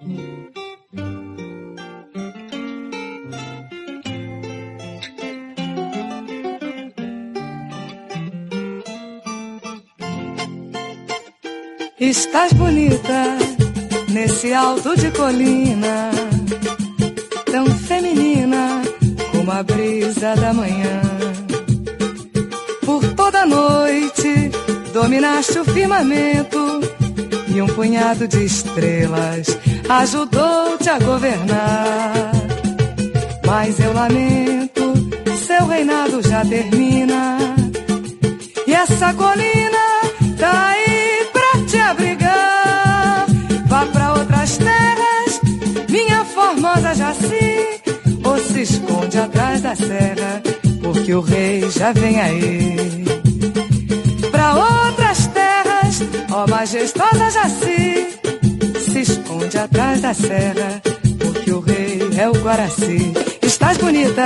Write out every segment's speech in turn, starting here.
Estás bonita nesse alto de colina, tão feminina como a brisa da manhã. Por toda a noite dominaste o firmamento e um punhado de estrelas ajudou-te a governar. Mas eu lamento, seu reinado já termina e essa colina tá aí pra te abrigar. Vá pra outras terras, minha formosa Jaci, ou se esconde atrás da serra, porque o rei já vem aí. Pra outras terras, ó majestosa Jaci, se esconde atrás da serra, porque o rei é o Guaraci. Estás bonita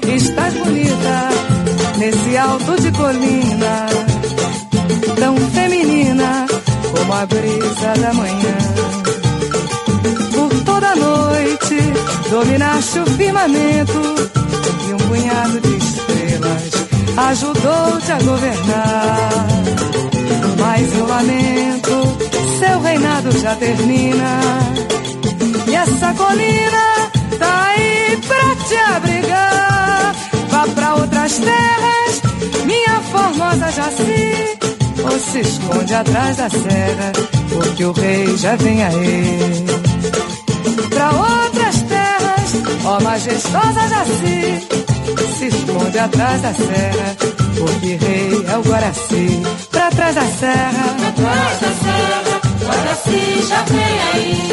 nesse alto de colina, tão feminina como a brisa da manhã. Por toda a noite dominaste o firmamento e um punhado de estrelas ajudou-te a governar. Mas eu lamento, seu reinado já termina e essa colina tá aí pra te abrigar. Vá pra outras terras, minha formosa Jaci, ou se esconde atrás da serra, porque o rei já vem aí. Pra outras terras, ó majestosa Jaci, se esconde atrás da serra, porque rei é o Guaraci. Pra trás da serra, Guaraci já vem aí.